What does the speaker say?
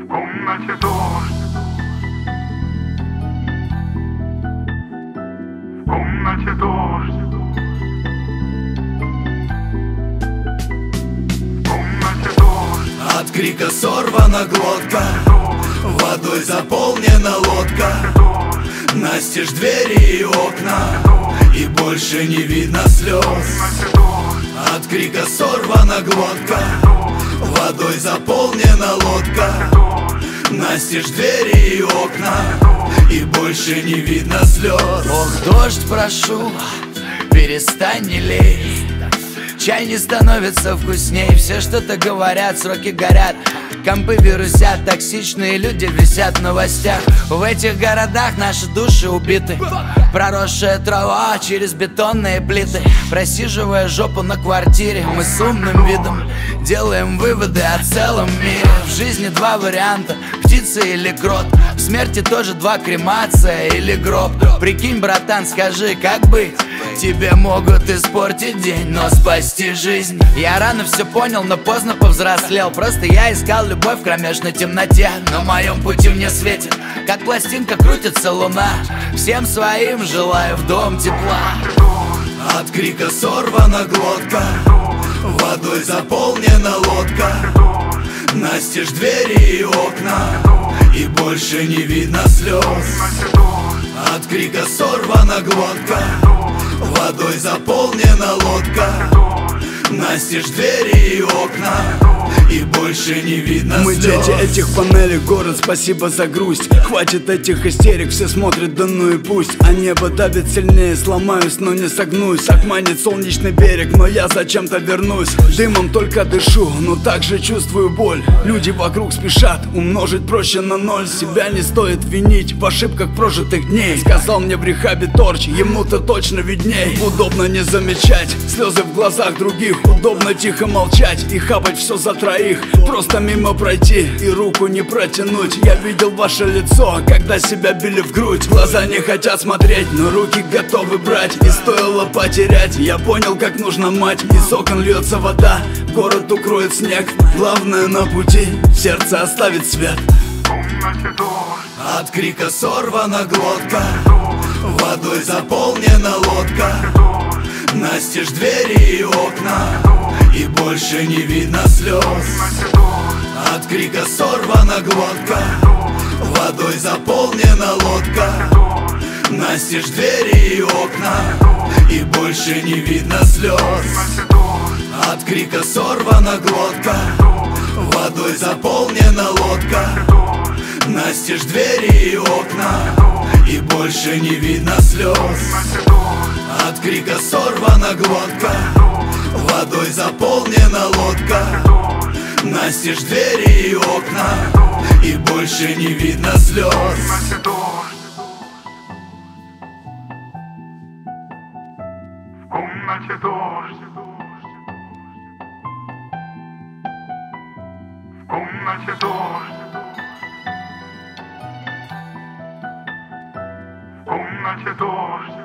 комнате дождь, в комнате дождь, в комнате дождь. От крика сорвана глотка, водой заполнена лодка. Настежь двери и окна, и больше не видно слез. От крика сорвана глотка, водой заполнена лодка. Настежь двери и окна, и больше не видно слез. Ох, дождь, прошу, перестань, не лей. Чай не становится вкусней, все что-то говорят, сроки горят. Компы вирусят, токсичные люди висят в новостях. В этих городах наши души убиты. Проросшая трава через бетонные плиты. Просиживая жопу на квартире, мы с умным видом делаем выводы о целом мире. В жизни два варианта, птица или крот. В смерти тоже два, кремация или гроб. Прикинь, братан, скажи, как быть? Тебе могут испортить день, но спасти жизнь. Я рано все понял, но поздно повзрослел. Просто я искал любовь в кромешной темноте. На моем пути мне светит, как пластинка крутится луна. Всем своим желаю в дом тепла. От крика сорвана глотка, водой заполнена лодка. Настежь двери и окна, и больше не видно слез. От крика сорвана глотка, водой заполнена лодка. Настежь двери и окна, и больше не видно Мы слез. дети этих панелей, город, спасибо за грусть. Хватит этих истерик, все смотрят, да ну и пусть. А небо давит сильнее, сломаюсь, но не согнусь. Так манит солнечный берег, но я зачем-то вернусь. Дымом только дышу, но также чувствую боль. Люди вокруг спешат, умножить проще на ноль. Себя не стоит винить в ошибках прожитых дней. Сказал мне в рехабе торч, ему-то точно видней. Удобно не замечать слезы в глазах других. Удобно тихо молчать и хапать все за троих. Просто мимо пройти и руку не протянуть. Я видел ваше лицо, когда себя били в грудь. Глаза не хотят смотреть, но руки готовы брать. И стоило потерять, я понял, как нужно мать. Из окон льется вода, город укроет снег. Главное на пути, сердце оставит свет. В комнате дождь, От крика сорвана глотка, водой заполнена лодка. Настежь двери и окна, и больше не видно слез. От крика сорвана глотка, водой заполнена лодка. Настежь двери и окна, и больше не видно слез. От крика сорвана глотка, водой заполнена лодка. Настежь двери и окна, и больше не видно слез. От крика сорвана глотка, водой заполнена лодка. Настежь двери и окна, и больше не видно слез. в комнате дождь, в комнате дождь, в комнате дождь.